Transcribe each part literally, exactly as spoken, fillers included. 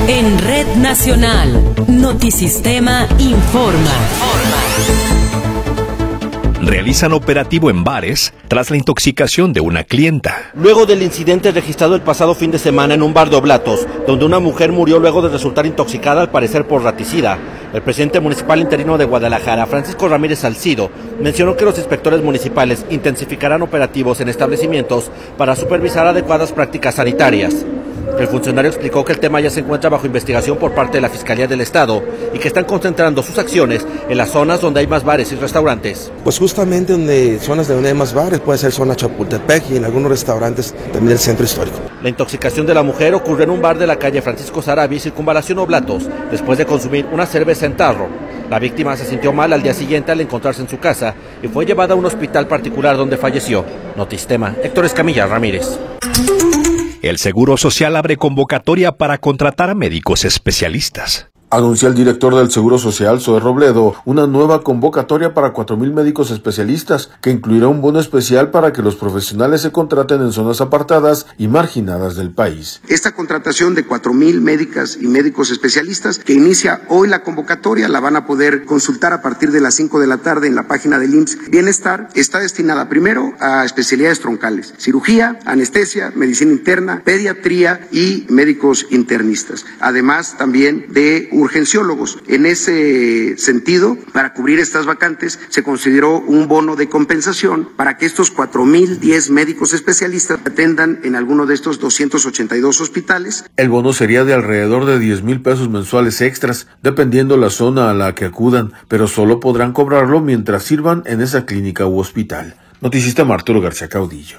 En Red Nacional, Notisistema informa. Realizan operativo en bares tras la intoxicación de una clienta. Luego del incidente registrado el pasado fin de semana en un bar de Oblatos, donde una mujer murió luego de resultar intoxicada al parecer por raticida, el presidente municipal interino de Guadalajara, Francisco Ramírez Salcido, mencionó que los inspectores municipales intensificarán operativos en establecimientos para supervisar adecuadas prácticas sanitarias. El funcionario explicó que el tema ya se encuentra bajo investigación por parte de la Fiscalía del Estado y que están concentrando sus acciones en las zonas donde hay más bares y restaurantes. Pues justamente donde zonas de donde hay más bares, puede ser zona Chapultepec y en algunos restaurantes también del centro histórico. La intoxicación de la mujer ocurrió en un bar de la calle Francisco Sarabia y Circunvalación Oblatos, después de consumir una cerveza en tarro. La víctima se sintió mal al día siguiente al encontrarse en su casa y fue llevada a un hospital particular donde falleció. Notistema, Héctor Escamilla Ramírez. El Seguro Social abre convocatoria para contratar a médicos especialistas. Anunció el director del Seguro Social, Zoe Robledo, una nueva convocatoria para cuatro mil médicos especialistas, que incluirá un bono especial para que los profesionales se contraten en zonas apartadas y marginadas del país. Esta contratación de cuatro mil médicas y médicos especialistas, que inicia hoy la convocatoria, la van a poder consultar a partir de las cinco de la tarde en la página del I M S S Bienestar, está destinada primero a especialidades troncales, cirugía, anestesia, medicina interna, pediatría y médicos internistas, además también de urgenciólogos. En ese sentido, para cubrir estas vacantes, se consideró un bono de compensación para que estos cuatro mil diez médicos especialistas atendan en alguno de estos doscientos ochenta y dos hospitales. El bono sería de alrededor de diez mil pesos mensuales extras, dependiendo la zona a la que acudan, pero solo podrán cobrarlo mientras sirvan en esa clínica u hospital. Noticista Arturo García Caudillo.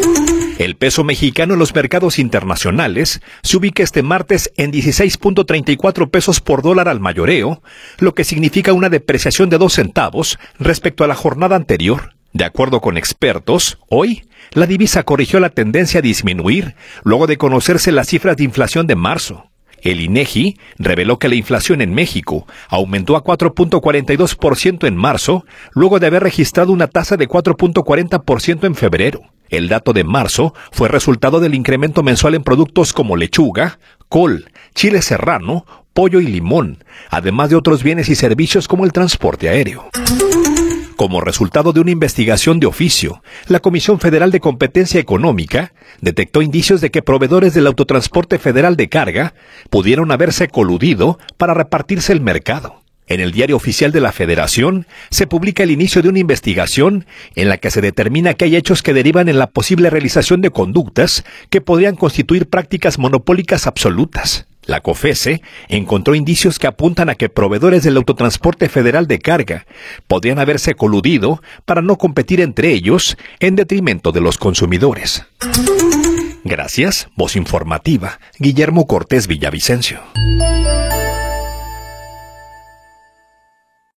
El peso mexicano en los mercados internacionales se ubica este martes en dieciséis punto treinta y cuatro pesos por dólar al mayoreo, lo que significa una depreciación de dos centavos respecto a la jornada anterior. De acuerdo con expertos, hoy la divisa corrigió la tendencia a disminuir luego de conocerse las cifras de inflación de marzo. El INEGI reveló que la inflación en México aumentó a cuatro punto cuarenta y dos por ciento en marzo, luego de haber registrado una tasa de cuatro punto cuarenta por ciento en febrero. El dato de marzo fue resultado del incremento mensual en productos como lechuga, col, chile serrano, pollo y limón, además de otros bienes y servicios como el transporte aéreo. Como resultado de una investigación de oficio, la Comisión Federal de Competencia Económica detectó indicios de que proveedores del autotransporte federal de carga pudieron haberse coludido para repartirse el mercado. En el Diario Oficial de la Federación se publica el inicio de una investigación en la que se determina que hay hechos que derivan en la posible realización de conductas que podrían constituir prácticas monopólicas absolutas. La COFESE encontró indicios que apuntan a que proveedores del autotransporte federal de carga podrían haberse coludido para no competir entre ellos en detrimento de los consumidores. Gracias, voz informativa, Guillermo Cortés Villavicencio.